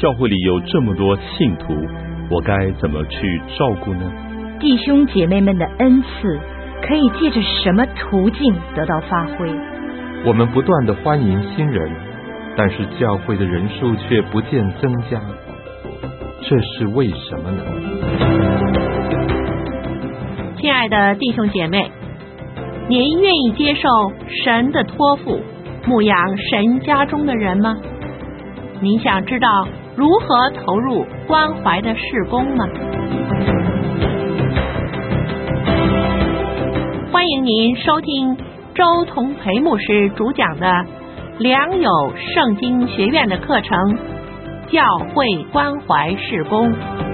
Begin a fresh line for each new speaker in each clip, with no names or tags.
教会里有这么多信徒，我该怎么去照顾呢？
弟兄姐妹们的恩赐可以借着什么途径得到发挥？
我们不断地欢迎新人，但是教会的人数却不见增加，这是为什么呢？
亲爱的弟兄姐妹，您愿意接受神的托付，牧养神家中的人吗？您想知道如何投入关怀的事工吗？欢迎您收听周同培牧师主讲的良友圣经学院的课程《教会关怀事工》。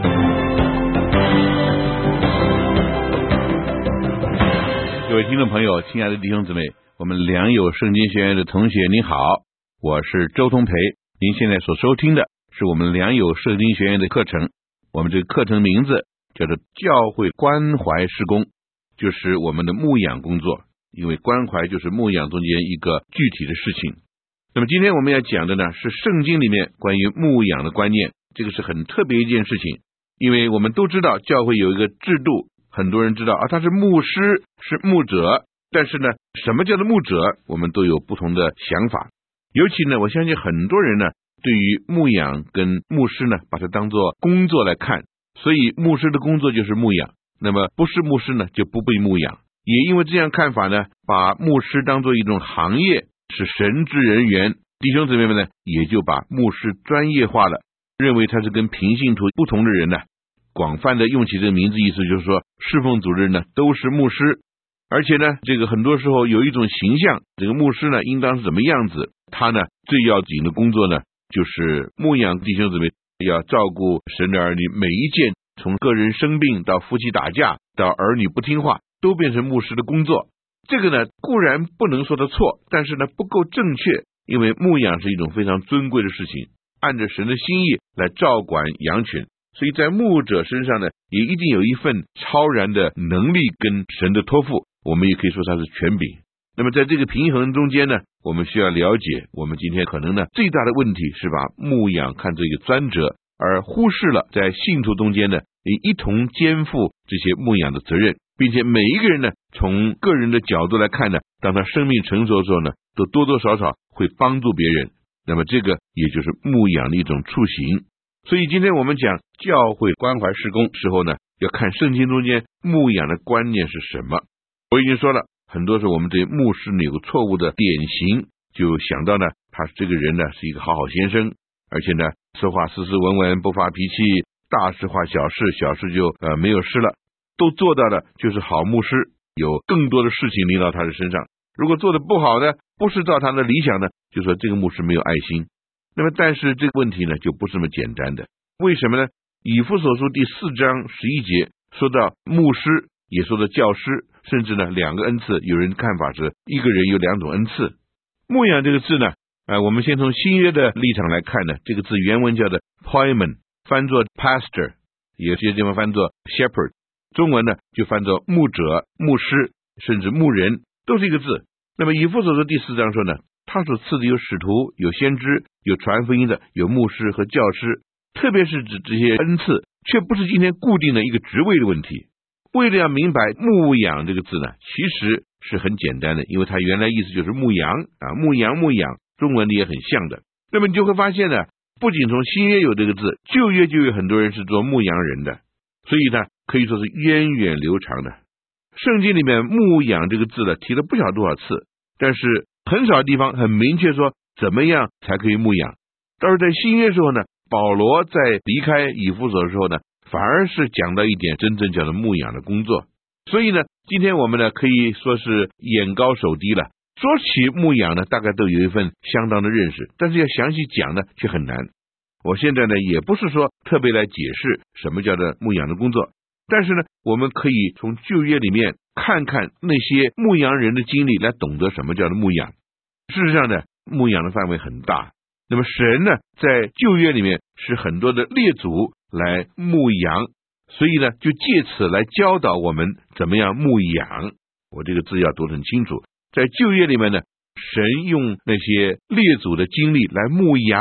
各位听众朋友，亲爱的弟兄姊妹，我们良友圣经学院的同学您好，我是周同培。您现在所收听的是我们良友圣经学院的课程，我们这个课程名字叫做教会关怀事工，就是我们的牧养工作，因为关怀就是牧养中间一个具体的事情。那么今天我们要讲的呢，是圣经里面关于牧养的观念，这个是很特别一件事情，因为我们都知道教会有一个制度，很多人知道他是牧师，是牧者，但是呢，什么叫做牧者，我们都有不同的想法。尤其呢，我相信很多人呢，对于牧养跟牧师呢，把它当作工作来看，所以牧师的工作就是牧养，那么不是牧师呢，就不被牧养。也因为这样看法呢，把牧师当作一种行业，是神职人员，弟兄姊妹们呢，也就把牧师专业化了，认为他是跟平信徒不同的人呢，广泛的用起这个名字，意思就是说侍奉主的人呢都是牧师，而且呢，这个很多时候有一种形象，这个牧师呢应当是怎么样子，他呢最要紧的工作呢就是牧养弟兄姊妹，要照顾神的儿女，每一件从个人生病到夫妻打架到儿女不听话，都变成牧师的工作。这个呢固然不能说得错，但是呢不够正确，因为牧养是一种非常尊贵的事情，按着神的心意来照管羊群，所以在牧者身上呢，也一定有一份超然的能力跟神的托付，我们也可以说他是权柄。那么在这个平衡中间呢，我们需要了解，我们今天可能呢最大的问题是把牧养看作一个专责，而忽视了在信徒中间呢，也一同肩负这些牧养的责任，并且每一个人呢，从个人的角度来看呢，当他生命成熟的时候呢，都多多少少会帮助别人，那么这个也就是牧养的一种雏形。所以今天我们讲教会关怀事工时候呢，要看圣经中间牧养的观念是什么。我已经说了，很多时候我们对牧师有个错误的典型，就想到呢，他这个人呢是一个好先生，而且呢说话斯斯文文，不发脾气，大事化小事，小事就没有事了，都做到了就是好牧师，有更多的事情临到他的身上。如果做的不好呢，不是照他的理想呢，就说这个牧师没有爱心。那么但是这个问题呢就不是那么简单的。为什么呢？以弗所书第4章11节说到牧师，也说到教师，甚至呢两个恩赐，有人看法是一个人有两种恩赐。牧养这个字呢，我们先从新约的立场来看呢，这个字原文叫做 poimen， 翻作 pastor， 有些地方翻作 shepherd， 中文呢就翻作牧者、牧师，甚至牧人，都是一个字。那么以弗所书第4章说呢，他所赐的有使徒，有先知，有传福音的，有牧师和教师，特别是指这些恩赐，却不是今天固定的一个职位的问题。为了要明白牧养这个字呢，其实是很简单的，因为它原来意思就是牧羊牧养，中文里也很像的。那么你就会发现呢，不仅从新约有这个字，旧约就有很多人是做牧羊人的，所以呢可以说是源远流长的。圣经里面牧养这个字呢提了不晓得多少次，但是很少地方很明确说怎么样才可以牧养。倒是在新约时候呢，保罗在离开以弗所的时候呢，反而是讲到一点真正叫做牧养的工作。所以呢，今天我们呢可以说是眼高手低了，说起牧养呢大概都有一份相当的认识，但是要详细讲呢却很难。我现在呢也不是说特别来解释什么叫做牧养的工作，但是呢我们可以从旧约里面看看那些牧羊人的经历，来懂得什么叫做牧养。事实上呢，牧养的范围很大，那么神呢在旧约里面是很多的列祖来牧羊，所以呢就借此来教导我们怎么样牧养。我这个字要读得很清楚，在旧约里面呢，神用那些列祖的经历来牧羊，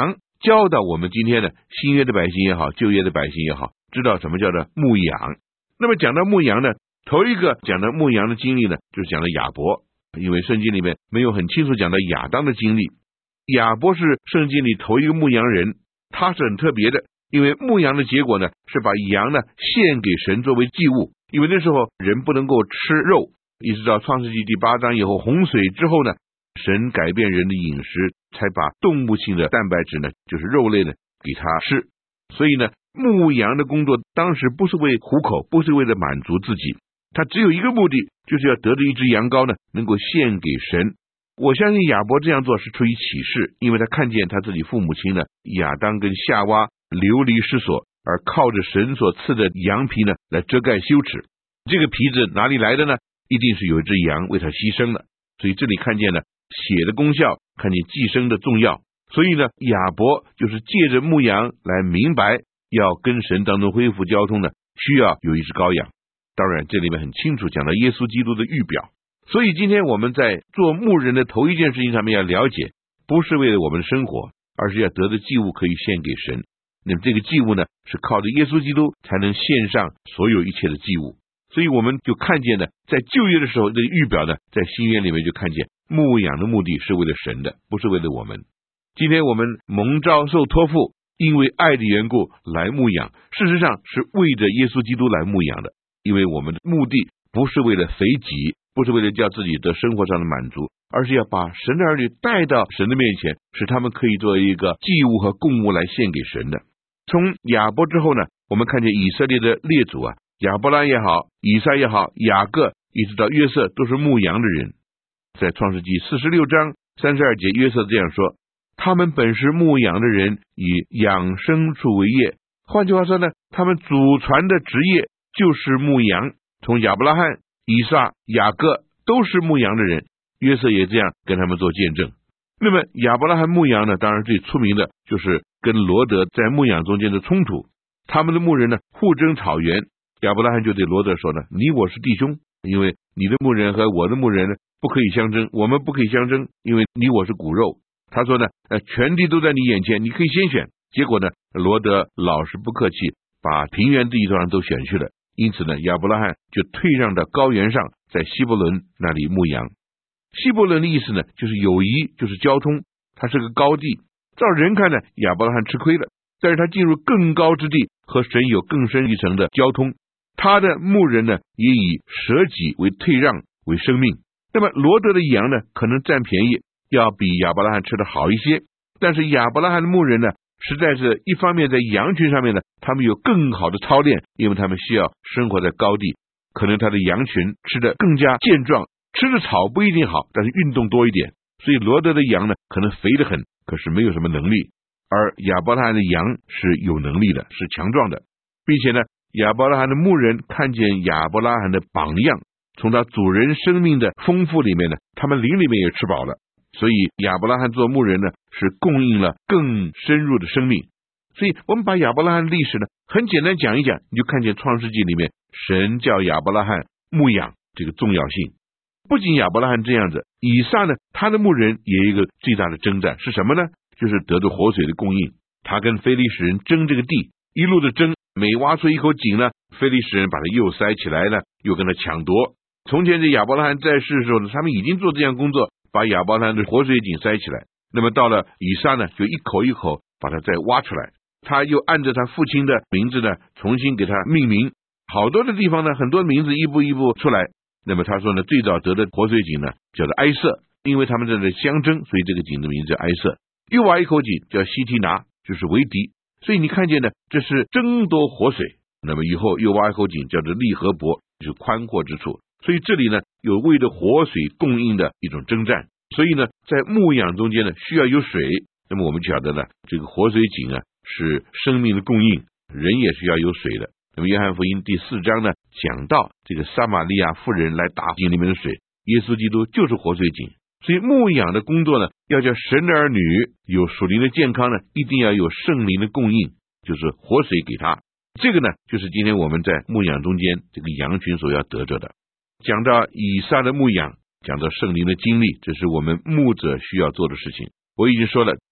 教导我们今天的新约的百姓也好，旧约的百姓也好，知道什么叫做牧羊。那么讲到牧羊呢，头一个讲到牧羊的经历呢，就是讲到亚伯，因为圣经里面没有很清楚讲到亚当的经历。亚伯是圣经里头一个牧羊人，他是很特别的，因为牧羊的结果呢，是把羊呢献给神作为祭物，因为那时候人不能够吃肉，一直到创世纪第8章以后洪水之后呢，神改变人的饮食，才把动物性的蛋白质呢，就是肉类呢给他吃。所以呢，牧羊的工作当时不是为糊口，不是为了满足自己，他只有一个目的，就是要得着一只羊羔呢，能够献给神。我相信亚伯这样做是出于启示，因为他看见他自己父母亲呢，亚当跟夏娃流离失所，而靠着神所赐的羊皮呢来遮盖羞耻。这个皮子哪里来的呢？一定是有一只羊为他牺牲了。所以这里看见了血的功效，看见寄生的重要。所以呢，亚伯就是借着牧羊来明白，要跟神当中恢复交通呢，需要有一只羔羊。当然这里面很清楚讲到耶稣基督的预表。所以今天我们在做牧人的头一件事情上面要了解，不是为了我们的生活，而是要得的祭物可以献给神。那么这个祭物呢，是靠着耶稣基督才能献上所有一切的祭物。所以我们就看见呢，在旧约的时候这个预表呢，在新约里面就看见牧养的目的是为了神的，不是为了我们。今天我们蒙召受托付，因为爱的缘故来牧养，事实上是为着耶稣基督来牧养的。因为我们的目的不是为了肥己，不是为了叫自己的生活上的满足，而是要把神的儿女带到神的面前，使他们可以作为一个祭物和供物来献给神的。从亚伯之后呢，我们看见以色列的列祖啊，亚伯拉也好，以撒也好，雅各一直到约瑟都是牧羊的人。在创世纪46章32节，约瑟这样说，他们本是牧羊的人，以养牲畜为业。换句话说呢，他们祖传的职业就是牧羊。从亚伯拉罕、以撒、雅各都是牧羊的人，约瑟也这样跟他们做见证。那么亚伯拉罕牧羊呢，当然最出名的就是跟罗德在牧羊中间的冲突，他们的牧人呢互争草原。亚伯拉罕就对罗德说呢，你我是弟兄，因为你的牧人和我的牧人呢不可以相争，我们不可以相争，因为你我是骨肉。他说呢，全地都在你眼前，你可以先选。结果呢，罗德老实不客气，把平原地上都选去了。因此呢，亚伯拉罕就退让到高原上，在希伯伦那里牧羊。希伯伦的意思呢，就是友谊，就是交通，它是个高地。照人看呢，亚伯拉罕吃亏了，但是他进入更高之地，和神有更深一层的交通。他的牧人呢，也以舍己为退让，为生命。那么罗德的羊呢，可能占便宜，要比亚伯拉罕吃的好一些。但是亚伯拉罕的牧人呢，实在是一方面在羊群上面呢，他们有更好的操练，因为他们需要生活在高地，可能他的羊群吃得更加健壮，吃的草不一定好，但是运动多一点。所以罗德的羊呢，可能肥得很，可是没有什么能力。而亚伯拉罕的羊是有能力的，是强壮的，并且呢，亚伯拉罕的牧人看见亚伯拉罕的榜样，从他主人生命的丰富里面呢，他们灵里面也吃饱了。所以亚伯拉罕做牧人呢，是供应了更深入的生命。所以我们把亚伯拉罕的历史呢，很简单讲一讲，你就看见创世纪里面神叫亚伯拉罕牧养这个重要性。不仅亚伯拉罕这样子，以撒呢，他的牧人也有一个最大的征战是什么呢？就是得到活水的供应。他跟非利士人争这个地，一路的争，每挖出一口井呢，非利士人把他又塞起来了，又跟他抢夺。从前这亚伯拉罕在世的时候呢，他们已经做这样工作，把亚伯拉罕的活水井塞起来。那么到了以撒呢，就一口一口把它再挖出来。他又按着他父亲的名字呢，重新给他命名。好多的地方呢，很多名字一步一步出来。那么他说呢，最早得的活水井呢，叫做埃瑟，因为他们在这相争，所以这个井的名字叫埃瑟。又挖一口井叫西提拿，就是为敌。所以你看见呢，这是争夺活水。那么以后又挖一口井叫做利和伯，就是宽阔之处。所以这里呢，有为了活水供应的一种征战。所以呢，在牧养中间呢，需要有水。那么我们晓得呢，这个活水井啊，是生命的供应，人也需要有水的。那么约翰福音第4章呢，讲到这个撒玛利亚妇人来打井里面的水，耶稣基督就是活水井。所以牧养的工作呢，要叫神的儿女有属灵的健康呢，一定要有圣灵的供应，就是活水给他。这个呢，就是今天我们在牧养中间这个羊群所要得着的。讲到以撒的牧养，讲到圣灵的经历，这是我们牧者需要做的事情。我已经说了，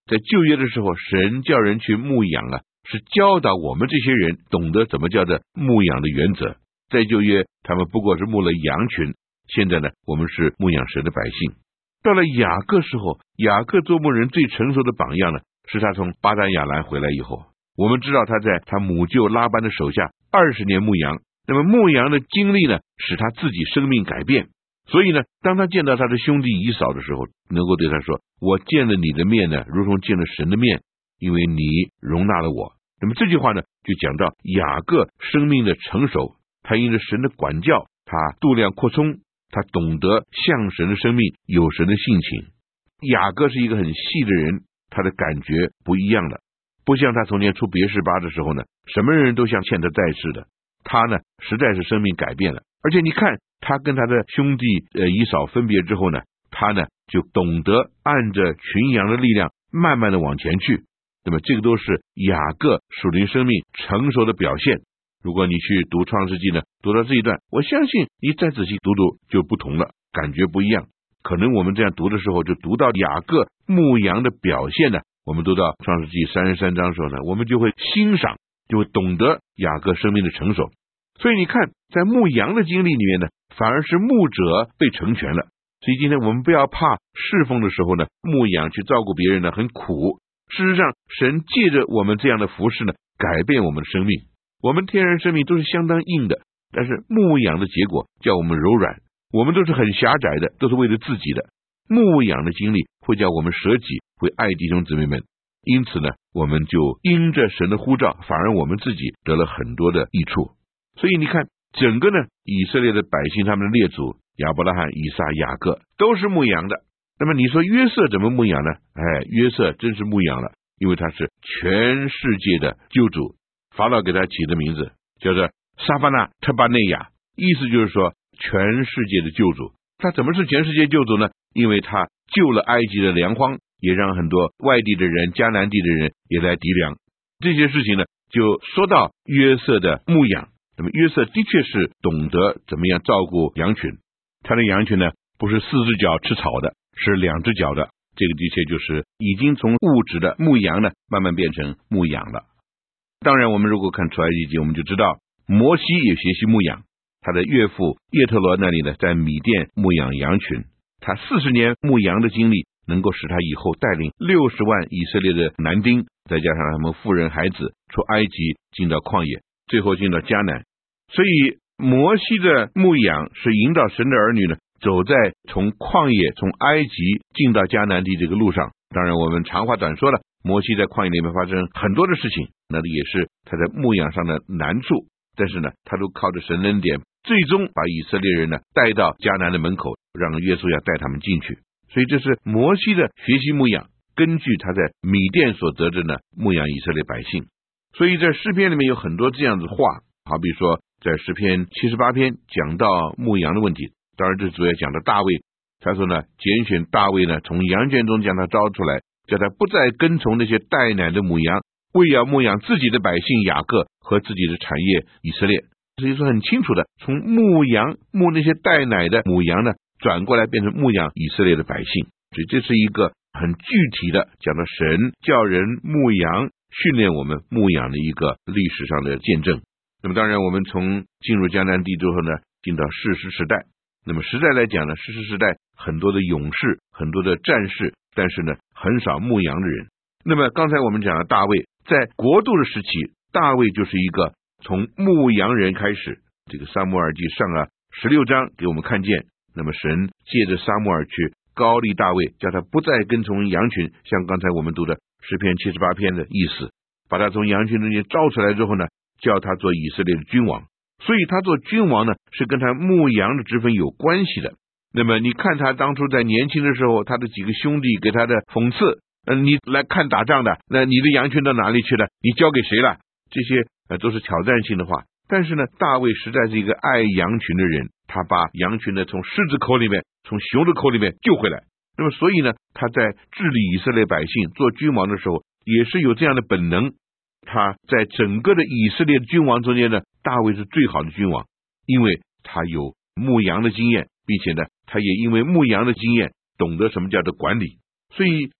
在旧约的时候，神叫人去牧养啊，是教导我们这些人懂得怎么叫做牧养的原则。在旧约他们不过是牧了羊群，现在呢我们是牧养神的百姓。到了雅各时候，雅各做牧人最成熟的榜样呢，是他从巴丹亚兰回来以后。我们知道他在他母舅拉班的手下20年牧羊，那么牧羊的经历呢，使他自己生命改变。所以呢，当他见到他的兄弟以扫的时候，能够对他说，我见了你的面呢，如同见了神的面，因为你容纳了我。那么这句话呢，就讲到雅各生命的成熟，他因着神的管教，他度量扩充，他懂得像神的生命，有神的性情。雅各是一个很细的人，他的感觉不一样的，不像他从前出别是巴的时候呢，什么人都像欠他债似的。他呢，实在是生命改变了。而且你看，他跟他的兄弟以扫分别之后呢，他呢就懂得按着群羊的力量慢慢的往前去。那么这个都是雅各属灵生命成熟的表现。如果你去读创世纪呢，读到这一段，我相信你再仔细读读就不同了，感觉不一样。可能我们这样读的时候，就读到雅各牧羊的表现呢，我们读到创世纪33章的时候呢，我们就会欣赏，就会懂得雅各生命的成熟。所以你看，在牧羊的经历里面呢，反而是牧者被成全了。所以今天我们不要怕侍奉的时候呢，牧养去照顾别人呢很苦。事实上，神借着我们这样的服事呢，改变我们的生命。我们天然生命都是相当硬的，但是牧养的结果叫我们柔软。我们都是很狭窄的，都是为了自己的。牧养的经历会叫我们舍己，会爱弟兄姊妹们。因此呢，我们就因着神的呼召，反而我们自己得了很多的益处。所以你看，整个呢以色列的百姓，他们的列祖亚伯拉罕、以撒、雅各都是牧羊的。那么你说约瑟怎么牧羊呢？约瑟真是牧羊了，因为他是全世界的救主。法老给他起的名字叫做撒巴纳特巴内亚，意思就是说全世界的救主。他怎么是全世界救主呢？因为他救了埃及的粮荒，也让很多外地的人、迦南地的人也来籴粮。这些事情呢，就说到约瑟的牧养。那么约瑟的确是懂得怎么样照顾羊群。他的羊群呢，不是4只脚吃草的，是2只脚的。这个的确就是已经从物质的牧羊呢，慢慢变成牧养了。当然我们如果看出埃及记，我们就知道摩西也学习牧养。他的岳父叶特罗那里呢，在米甸牧养羊群。他40年牧羊的经历，能够使他以后带领60万以色列的男丁，再加上他们妇人孩子，出埃及进到旷野，最后进到迦南。所以摩西的牧养是引导神的儿女呢，走在从旷野、从埃及进到迦南地这个路上。当然我们长话短说了，摩西在旷野里面发生很多的事情，那也是他在牧养上的难处，但是呢，他都靠着神恩典，最终把以色列人呢带到迦南的门口，让约书亚带他们进去。所以这是摩西的学习牧养，根据他在米甸所得着呢牧养以色列百姓。所以在诗篇里面有很多这样子话，好比说在诗篇78篇讲到牧羊的问题。当然这主要讲到大卫，他说呢，拣选大卫呢，从羊圈中将他招出来，叫他不再跟从那些带奶的母羊，为要牧养自己的百姓雅各和自己的产业以色列。所以说很清楚的，从牧羊牧那些带奶的母羊呢，转过来变成牧养以色列的百姓。所以这是一个很具体的讲到神叫人牧羊，训练我们牧养的一个历史上的见证。那么当然我们从进入迦南地之后呢，进到士师时代。那么时代来讲呢，士师时代很多的勇士，很多的战士，但是呢很少牧羊的人。那么刚才我们讲的大卫，在国度的时期，大卫就是一个从牧羊人开始。这个撒母耳记上16章给我们看见，那么神借着撒母耳去高立大卫，叫他不再跟从羊群，像刚才我们读的诗篇78篇的意思，把他从羊群中间招出来之后呢，叫他做以色列的君王。所以他做君王呢，是跟他牧羊的职分有关系的。那么你看他当初在年轻的时候，他的几个兄弟给他的讽刺，你来看打仗的，那你的羊群到哪里去了？你交给谁了？这些都是挑战性的话。但是呢，大卫实在是一个爱羊群的人，他把羊群呢从狮子口里面，从熊的口里面救回来。那么所以呢，他在治理以色列百姓做君王的时候，也是有这样的本能。他在整个的以色列的君王中间呢，大卫是最好的君王，因为他有牧羊的经验，并且呢，他也因为牧羊的经验懂得什么叫做管理。所以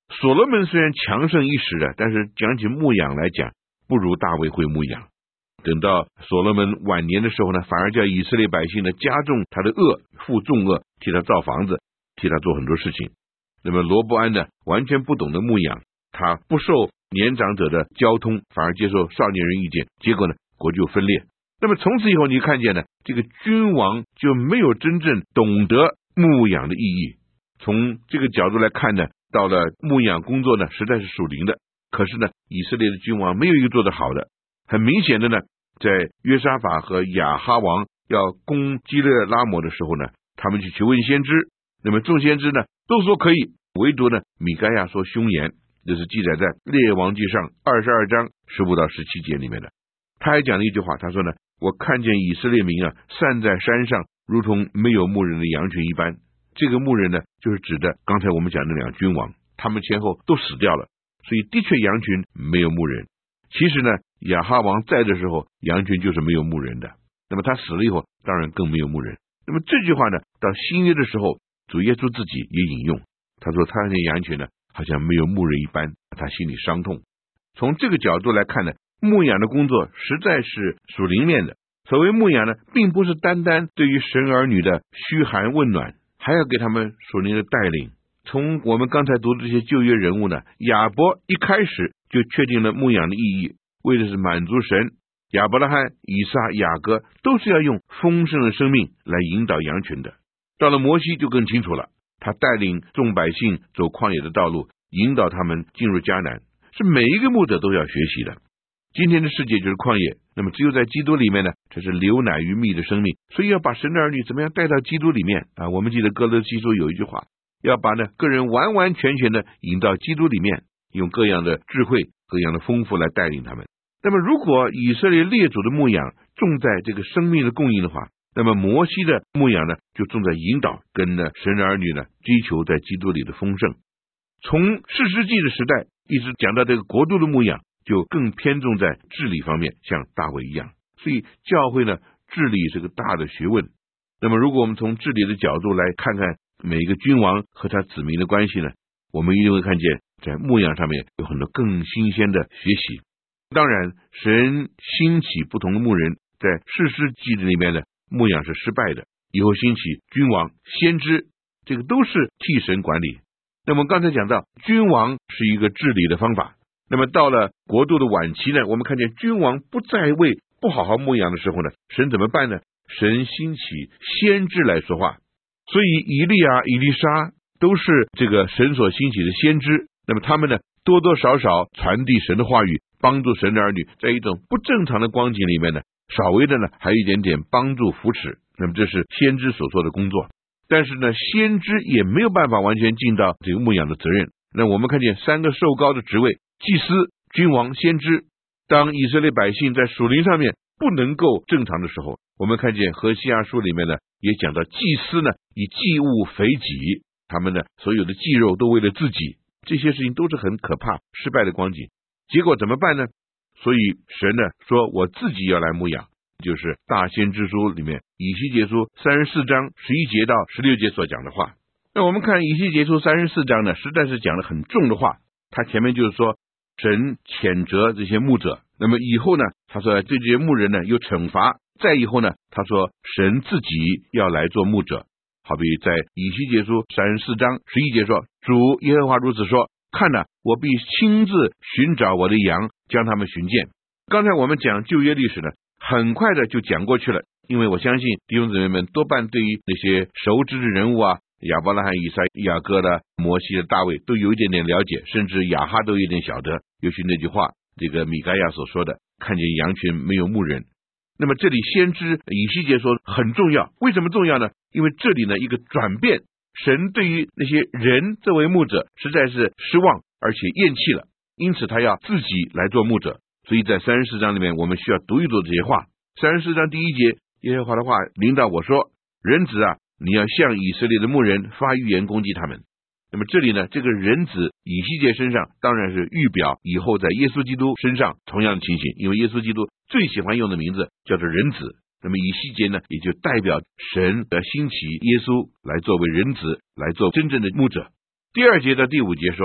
所罗门虽然强盛一时的，但是讲起牧养来讲，不如大卫会牧养。等到所罗门晚年的时候呢，反而叫以色列百姓呢加重他的恶，负重恶，替他造房子，替他做很多事情。那么罗伯安呢，完全不懂得牧养，他不受年长者的交通，反而接受少年人意见，结果呢，国就分裂。那么从此以后，你看见呢，这个君王就没有真正懂得牧养的意义。从这个角度来看呢，到了牧养工作呢，实在是属灵的。可是呢，以色列的君王没有一个做得好的。很明显的呢，在约沙法和亚哈王要攻基勒拉摩的时候呢，他们去求问先知，那么众先知呢都说可以，唯独呢米该亚说凶言，这是记载在列王记上22章15到17节里面的。他还讲了一句话，他说呢，我看见以色列民啊散在山上，如同没有牧人的羊群一般。这个牧人呢，就是指的刚才我们讲的两君王，他们前后都死掉了，所以的确羊群没有牧人。其实呢，亚哈王在的时候，羊群就是没有牧人的。那么他死了以后，当然更没有牧人。那么这句话呢，到新约的时候，主耶稣自己也引用，他说他的羊群呢，好像没有牧人一般，他心里伤痛。从这个角度来看呢，牧养的工作实在是属灵面的。所谓牧养呢，并不是单单对于神儿女的嘘寒问暖，还要给他们属灵的带领。从我们刚才读的这些旧约人物呢，亚伯一开始就确定了牧养的意义，为的是满足神。亚伯拉罕、以撒、雅各都是要用丰盛的生命来引导羊群的。到了摩西就更清楚了，他带领众百姓走旷野的道路，引导他们进入迦南，是每一个牧者都要学习的。今天的世界就是旷野，那么只有在基督里面呢，这是流奶与蜜的生命，所以要把神的儿女怎么样带到基督里面啊？我们记得哥罗西书有一句话，要把呢个人完完全全的引到基督里面，用各样的智慧、各样的丰富来带领他们。那么如果以色列列祖的牧养重在这个生命的供应的话，那么摩西的牧养呢，就重在引导跟呢神的儿女呢追求在基督里的丰盛。从士师记的时代一直讲到这个国度的牧养，就更偏重在治理方面，像大卫一样。所以教会呢，治理是个大的学问。那么如果我们从治理的角度来看看每一个君王和他子民的关系呢，我们一定会看见在牧养上面有很多更新鲜的学习。当然神兴起不同的牧人，在士师记里面呢，牧养是失败的，以后兴起君王、先知，这个都是替神管理。那么刚才讲到君王是一个治理的方法，那么到了国度的晚期呢，我们看见君王不在位，不好好牧养的时候呢，神怎么办呢？神兴起先知来说话。所以以利亚、以利沙都是这个神所兴起的先知，那么他们呢，多多少少传递神的话语，帮助神的儿女在一种不正常的光景里面呢，稍微的呢还有一点点帮助扶持，那么这是先知所做的工作。但是呢，先知也没有办法完全尽到这个牧养的责任。那我们看见三个受膏的职位，祭司、君王、先知。当以色列百姓在属灵上面不能够正常的时候，我们看见何西阿书里面呢也讲到，祭司呢以祭物肥己，他们呢所有的祭肉都为了自己，这些事情都是很可怕失败的光景。结果怎么办呢？所以神呢说我自己要来牧养，就是大先知书里面以西结书34章11节到16节所讲的话。那我们看以西结书34章呢，实在是讲了很重的话。他前面就是说神谴责这些牧者，那么以后呢，他说这些牧人呢有惩罚，再以后呢，他说神自己要来做牧者。好比在以西结书34章11节说，主耶和华如此说，看哪，我必亲自寻找我的羊，将他们寻见。刚才我们讲旧约历史呢，很快的就讲过去了，因为我相信弟兄姊妹们多半对于那些熟知的人物啊，亚伯拉罕、以撒、雅各的、摩西的、大卫都有一点点了解，甚至亚哈都有点晓得。尤其那句话，这个米该亚所说的，看见羊群没有牧人。那么这里先知以西结说很重要，为什么重要呢？因为这里呢一个转变，神对于那些人作为牧者实在是失望而且厌弃了，因此他要自己来做牧者。所以在34章里面我们需要读一读这些话。34章第1节，耶和华的话临到我说，人子啊，你要向以色列的牧人发预言攻击他们。那么这里呢，这个人子以西结身上当然是预表以后在耶稣基督身上同样的情形，因为耶稣基督最喜欢用的名字叫做人子。那么以西结呢，也就代表神的兴起耶稣来作为人子，来做真正的牧者。第2节到第5节说，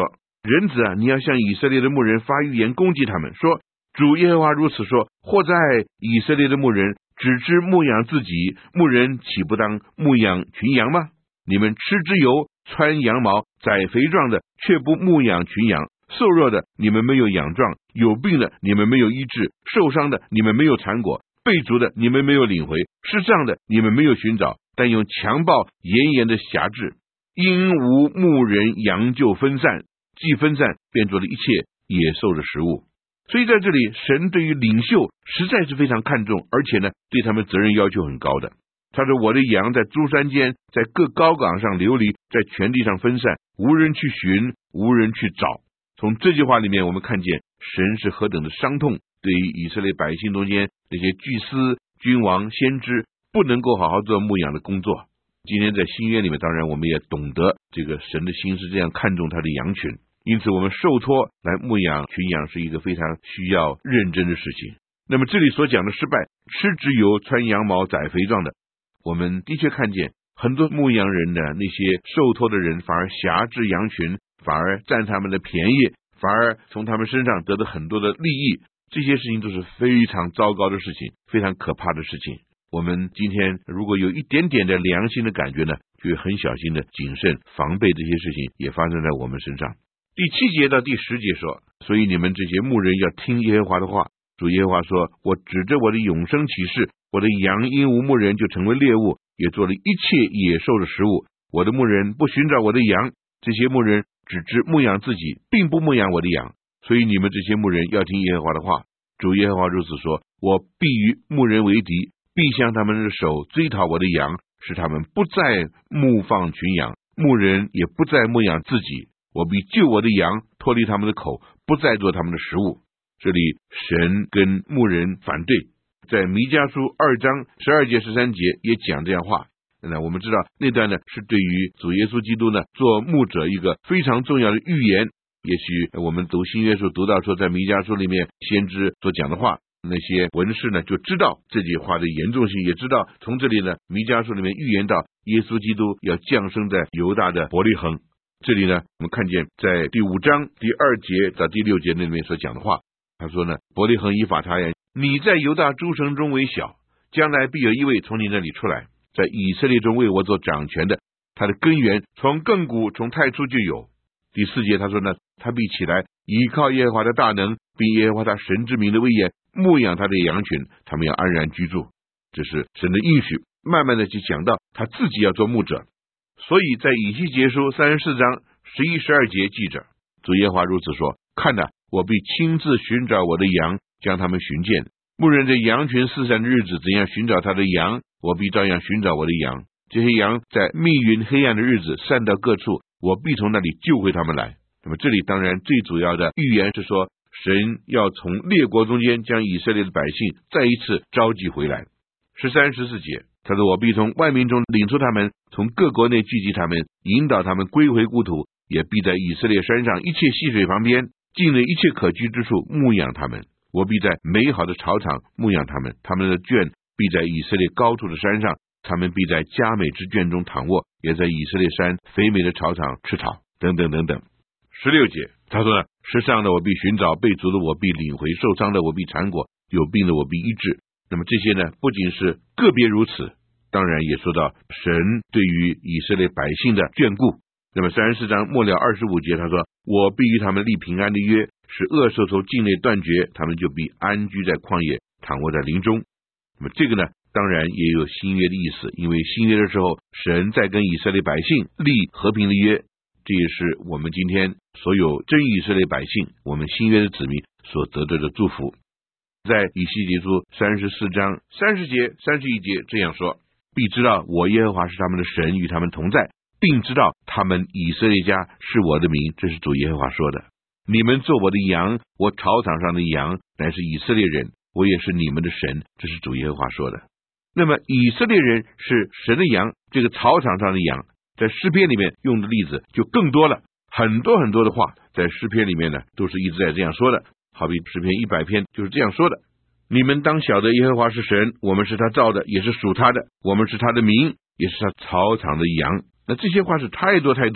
人子啊，你要向以色列的牧人发预言攻击他们，说主耶和华如此说，或在以色列的牧人只知牧养自己，牧人岂不当牧养群羊吗？你们吃脂油，穿羊毛，宰肥壮的，却不牧养群羊。瘦弱的你们没有养壮，有病的你们没有医治，受伤的你们没有缠裹，被逐的你们没有领回，失丧的你们没有寻找，但用强暴严严的辖制，因无牧人，羊就分散，既分散，便做了一切野兽的食物。所以在这里，神对于领袖实在是非常看重，而且呢，对他们责任要求很高的。他说，我的羊在诸山间，在各高岗上流离，在全地上分散，无人去寻，无人去找。从这句话里面，我们看见神是何等的伤痛，对于以色列百姓中间这些祭司、君王、先知不能够好好做牧养的工作。今天在新约里面，当然我们也懂得这个神的心是这样看重他的羊群，因此我们受托来牧养群羊是一个非常需要认真的事情。那么这里所讲的失败，吃脂油，穿羊毛，宰肥壮的，我们的确看见很多牧羊人的那些受托的人反而辖制羊群，反而占他们的便宜，反而从他们身上得到很多的利益，这些事情都是非常糟糕的事情，非常可怕的事情。我们今天如果有一点点的良心的感觉呢，就会很小心的谨慎防备这些事情也发生在我们身上。第7节到第10节说，所以你们这些牧人要听耶和华的话。主耶和华说，我指着我的永生启示，我的羊因无牧人就成为猎物，也做了一切野兽的食物。我的牧人不寻找我的羊，这些牧人只知牧养自己，并不牧养我的羊。所以你们这些牧人要听耶和华的话。主耶和华如此说，我必与牧人为敌，必向他们的手追讨我的羊，使他们不再牧放群羊，牧人也不再牧养自己。我必救我的羊，脱离他们的口，不再做他们的食物。这里神跟牧人反对，在弥迦书2章12节13节也讲这样话。那我们知道那段呢是对于主耶稣基督呢做牧者一个非常重要的预言。也许我们读新约书读到说，在弥迦书里面先知所讲的话，那些文士呢就知道这句话的严重性，也知道从这里呢弥迦书里面预言到耶稣基督要降生在犹大的伯利恒。这里呢我们看见在第5章第2节到第6节那里面所讲的话，他说呢，伯利恒以法他言，你在犹大诸城中为小，将来必有一位从你那里出来，在以色列中为我做掌权的，他的根源从亘古从太初就有。第4节他说呢，他必起来依靠耶和华的大能，并耶和华他神之名的威严，牧养他的羊群，他们要安然居住。这是神的应许，慢慢的去讲到他自己要做牧者。所以在以西结书34章11、12节记着，主耶和华如此说，看哪，我必亲自寻找我的羊，将他们寻见。牧人在羊群四散的日子怎样寻找他的羊，我必照样寻找我的羊。这些羊在密云黑暗的日子散到各处，我必从那里救回他们来。那么这里当然最主要的预言是说，神要从列国中间将以色列的百姓再一次召集回来。13、14节他说，我必从万民中领出他们，从各国内聚集他们，引导他们归回故土，也必在以色列山上一切溪水旁边，境内一切可居之处牧养他们。我必在美好的草场牧养他们，他们的圈必在以色列高处的山上，他们必在佳美之圈中躺卧，也在以色列山肥美的草场吃草，等等等等。16节他说呢，失丧的我必寻找，被逐的我必领回，受伤的我必缠裹，有病的我必医治。那么这些呢不仅是个别如此，当然也说到神对于以色列百姓的眷顾。那么34章末了25节他说，我必与他们立平安的约，使恶兽从境内断绝，他们就必安居在旷野，躺卧在林中。那么这个呢当然也有新约的意思，因为新约的时候神在跟以色列百姓立和平的约，这也是我们今天所有真以色列百姓，我们新约的子民所得到的祝福。在以西结书34章30节31节这样说，必知道我耶和华是他们的神，与他们同在，并知道他们以色列家是我的名，这是主耶和华说的。你们做我的羊，我草场上的羊乃是以色列人，我也是你们的神，这是主耶和华说的。那么以色列人是神的羊，这个草场上的羊，在诗篇里面用的例子就更多了，很多很多的话在诗篇里面呢都是一直在这样说的。好比诗篇100篇就是这样说的，你们当晓得耶和华是神，我们是他造的，也是属他的，我们是他的民，也是他草场的羊。那这些话是太多太多了，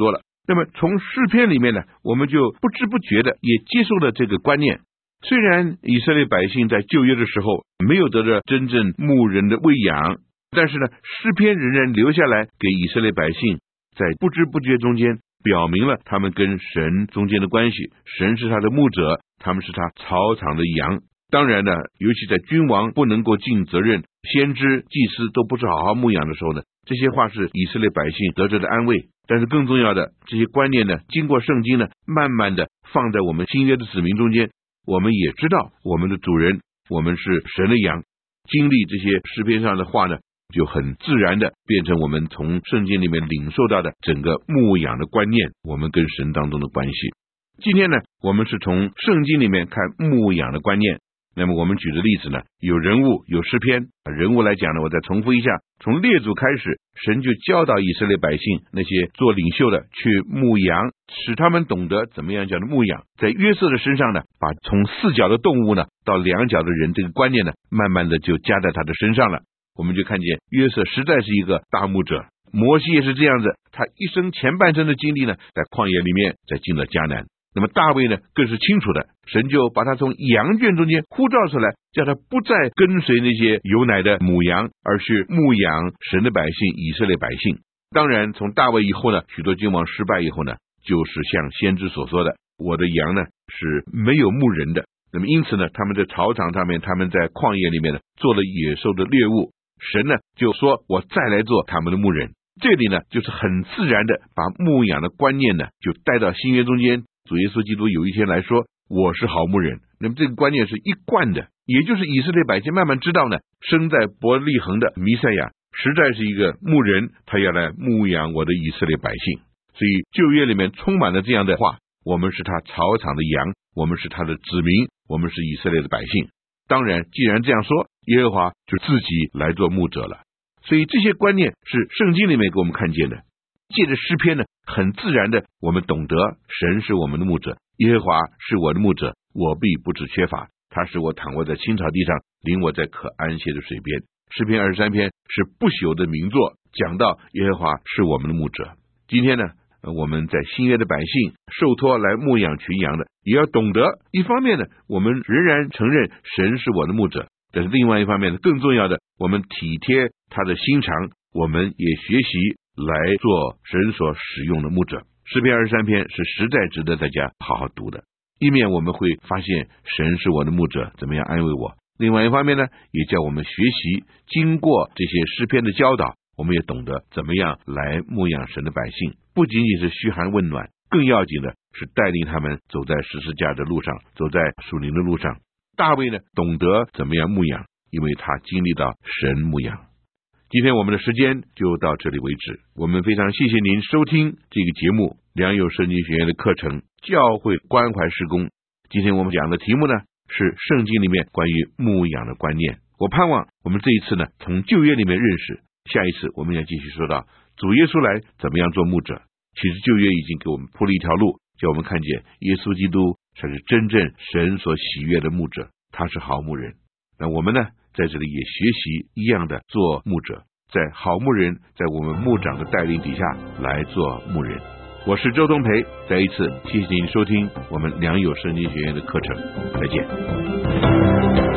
那么从诗篇里面呢，我们就不知不觉的也接受了这个观念。虽然以色列百姓在旧约的时候没有得到真正牧人的喂养，但是呢，诗篇仍然留下来给以色列百姓，在不知不觉中间表明了他们跟神中间的关系。神是他的牧者，他们是他草场的羊。当然呢，尤其在君王不能够尽责任，先知祭司都不是好好牧养的时候呢，这些话是以色列百姓得着的安慰。但是更重要的，这些观念呢，经过圣经呢，慢慢的放在我们新约的子民中间，我们也知道我们的主人，我们是神的羊。经历这些诗篇上的话呢，就很自然的变成我们从圣经里面领受到的整个牧养的观念，我们跟神当中的关系。今天呢，我们是从圣经里面看牧养的观念。那么我们举的例子呢，有人物有诗篇。人物来讲呢，我再重复一下，从列祖开始，神就教导以色列百姓，那些做领袖的去牧羊，使他们懂得怎么样讲的牧养。在约瑟的身上呢，把从4脚的动物呢到2脚的人这个观念呢，慢慢的就加在他的身上了。我们就看见约瑟实在是一个大牧者，摩西也是这样子，他一生前半生的经历呢，在旷野里面，再进了迦南。那么大卫呢，更是清楚的，神就把他从羊圈中间呼召出来，叫他不再跟随那些有奶的母羊，而是牧养神的百姓，以色列百姓。当然从大卫以后呢，许多君王失败以后呢，就是像先知所说的，我的羊呢是没有牧人的。那么因此呢，他们在草场上面，他们在旷野里面呢，做了野兽的猎物。神呢就说，我再来做他们的牧人。这里呢就是很自然的把牧养的观念呢就带到新约中间。主耶稣基督有一天来说，我是好牧人。那么这个观念是一贯的，也就是以色列百姓慢慢知道呢，生在伯利恒的弥赛亚实在是一个牧人，他要来牧养我的以色列百姓。所以旧约里面充满了这样的话，我们是他草场的羊，我们是他的子民，我们是以色列的百姓。当然既然这样说，耶和华就自己来做牧者了。所以这些观念是圣经里面给我们看见的。借着诗篇呢，很自然的我们懂得神是我们的牧者，耶和华是我的牧者，我必不致缺乏。他使我躺卧在青草地上，领我在可安歇的水边。诗篇23篇是不朽的名作，讲到耶和华是我们的牧者。今天呢，我们在新约的百姓受托来牧养群羊的，也要懂得，一方面呢，我们仍然承认神是我的牧者，但是另外一方面呢，更重要的，我们体贴他的心肠，我们也学习来做神所使用的牧者。诗篇23篇是实在值得大家好好读的。一面我们会发现神是我的牧者，怎么样安慰我；另外一方面呢，也叫我们学习经过这些诗篇的教导，我们也懂得怎么样来牧养神的百姓。不仅仅是嘘寒问暖，更要紧的是带领他们走在十字架的路上，走在属灵的路上。大卫呢，懂得怎么样牧养，因为他经历到神牧养。今天我们的时间就到这里为止，我们非常谢谢您收听这个节目良友圣经学院的课程教会关怀事工。今天我们讲的题目呢，是圣经里面关于牧养的观念。我盼望我们这一次呢，从旧约里面认识，下一次我们要继续说到主耶稣来怎么样做牧者。其实旧约已经给我们铺了一条路，叫我们看见耶稣基督才是真正神所喜悦的牧者，他是好牧人。那我们呢，在这里也学习一样的做牧者，在好牧人，在我们牧长的带领底下来做牧人。我是周东培，再一次谢谢您收听我们良友圣经学院的课程，再见。